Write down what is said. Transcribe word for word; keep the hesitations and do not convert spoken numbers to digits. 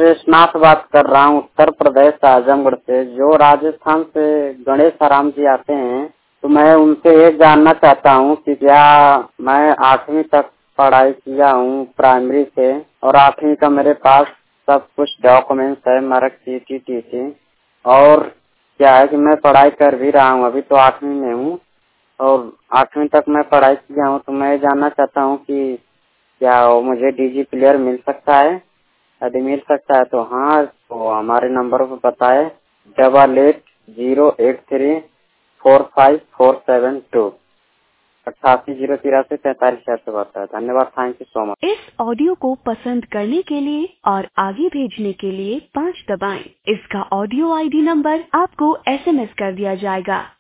शेषनाथ बात कर रहा हूँ, उत्तर प्रदेश आजमगढ़ से। जो राजस्थान से गणेश आराम जी आते हैं, तो मैं उनसे ये जानना चाहता हूँ कि क्या मैं आठवीं तक पढ़ाई किया हूँ प्राइमरी से, और आठवीं का मेरे पास सब कुछ डॉक्यूमेंट्स है, मार्कशीट टी टी, और क्या है कि मैं पढ़ाई कर भी रहा हूँ, अभी तो आठवीं में हूँ और आठवीं तक मैं पढ़ाई किया हूँ। तो मैं ये जानना चाहता हूँ कि क्या मुझे डीजी प्लेयर मिल सकता है? यदि मिल सकता है तो हाँ, तो हमारे नंबर पर बताए double eight zero eight three four five four seven two अट्ठासी जीरो तिरासी तैतालीस चार सौ बहत्तर। धन्यवाद, थैंक यू सो मच। इस ऑडियो को पसंद करने के लिए और आगे भेजने के लिए पाँच दबाएं। इसका ऑडियो आईडी नंबर आपको एसएमएस कर दिया जाएगा।